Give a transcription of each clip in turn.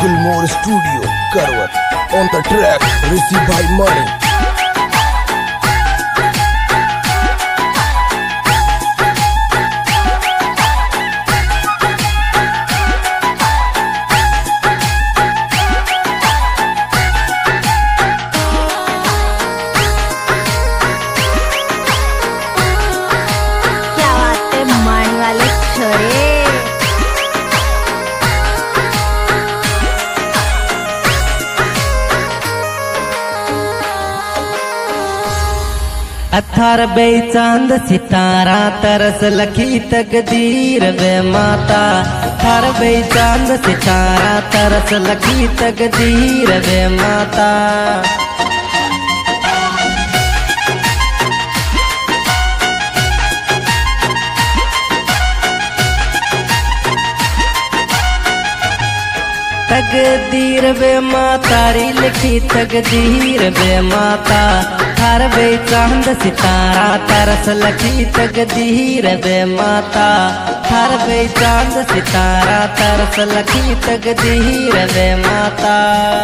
Gilmore Studio, Karwat. On the track, received by Money. क्या बात है मान वाले छोरे। अथार बे चांद सितारा तरस लखी तकदीर वे माता। थार बे चांद सितारा तरस लखी तकदीर वे माता। तकदीर वे माता री लिखी तकदीर वे माता। थार बे चांद सितारा तरस लखी तकदीर वे माता। थार बे चांद सितारा तरस लखी तकदीर वे माता।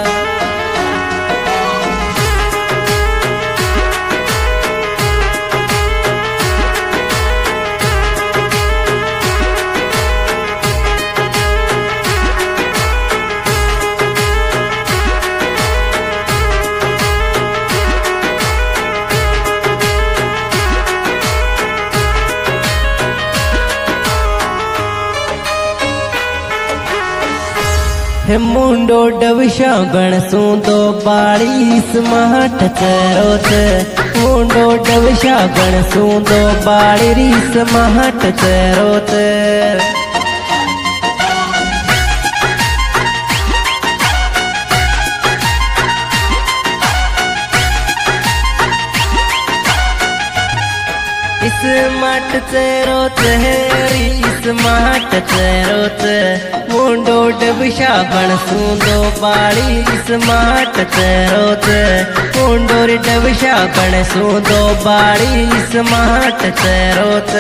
मुंडो डविशा गणसू दो बाड़ी स्मार्ट चरोत। मुंडो डविशा गणसू दो बाड़ी री स्मार्ट चरोत। स्मार्ट चरोत है स्मार्ट चरोत। मुंडो डबिशा गणसू दो बाड़ी स्मार्ट चरोत। मुंडो डबिशा गणसू दो बाड़ी स्मार्ट चरोत।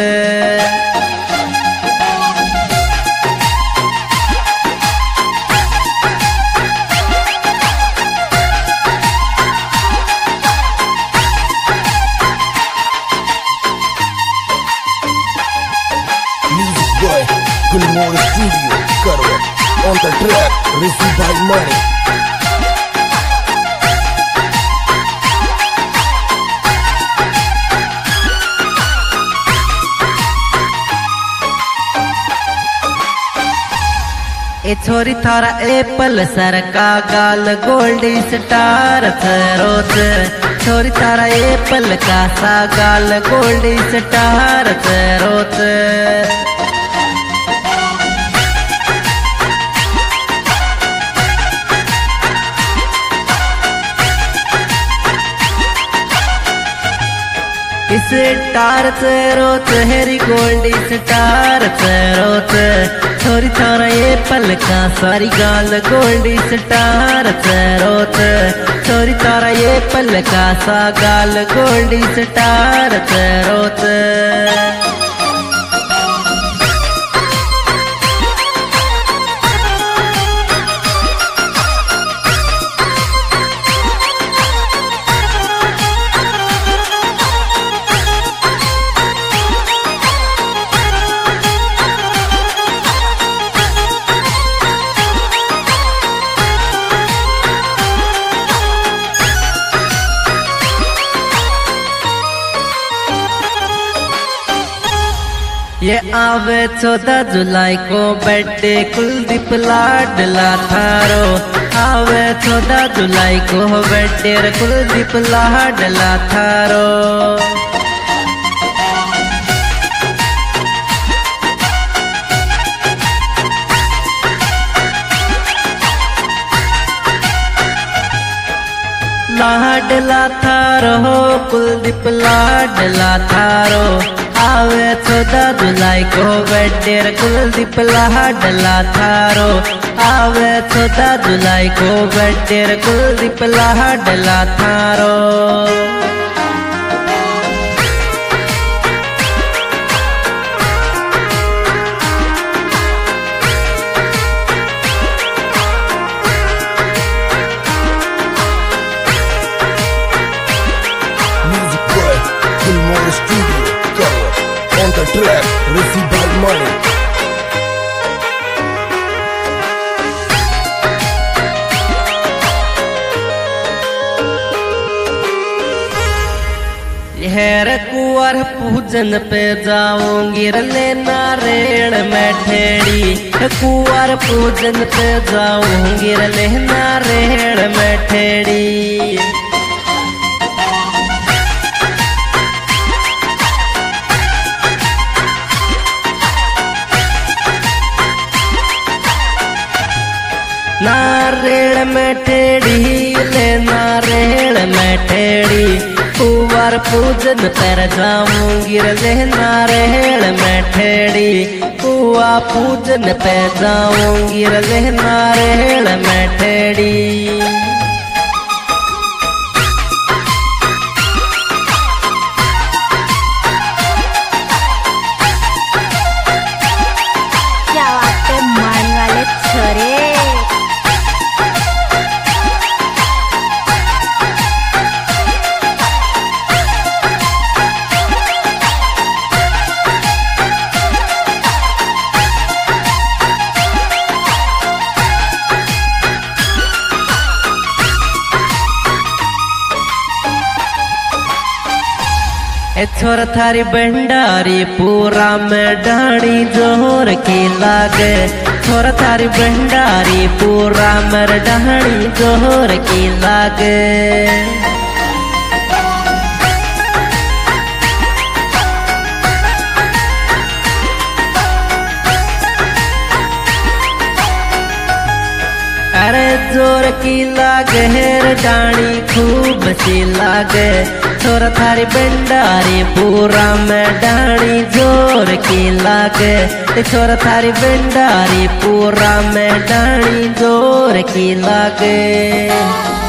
Gilmore Studio, Karwat. On the track, received by Money. ए छोरी थारा एप्पल सर का गाल गोल्डी स्टार चरोत। छोरी थारा एप्पल का सा गाल गोल्डी स्टार चरोत। स्टार चरोत हेरी गोल्डी स्टार चरोत। छोरी थारा एप्पल का सारी गाल गोल्डी स्टार चरोत। छोरी थारा एप्पल का सा गाल गोल्डी स्टार चरोत। ये आवे 14 जुलाई को बर्थडे कुलदीप लाडला थारो। आवे 14 जुलाई को बर्थडे कुलदीप लाडला थारो। लाडला थारो कुलदीप लाडला थारो। आवे 14 जुलाई को बर्थडे कुलदीप लाडला थारो। आवे 14 जुलाई को बर्थडे कुलदीप लाडला थारो। the track, received by money. हेर कुंवर पूजन पे जाऊंगी रले नारेण में ठेड़ी। कुंवर पूजन पे जाऊंगी रले नारेण में ठेड़ी। नारेण में ठेड़ी ले नारेण में ठेड़ी। कुंवर पूजन पर जाऊंगी रले नारेण में ठेड़ी। कुआ पूजन पे जाऊंगी रले नारेण में ठेड़ी। क्या बात है मान वाले छोरे। छोर थारी भंडारी पूरा में डाणी जोर की लागे। छोर थारी भंडारी पूरा में डाणी जोर की लागे। अरे जोर की लागे हेर डाणी खूब सी लागे। छोर थारी भंडारी पूरा में डाणी जोर की लागे। छोर थारी भंडारी पूरा में डाणी जोर की लागे।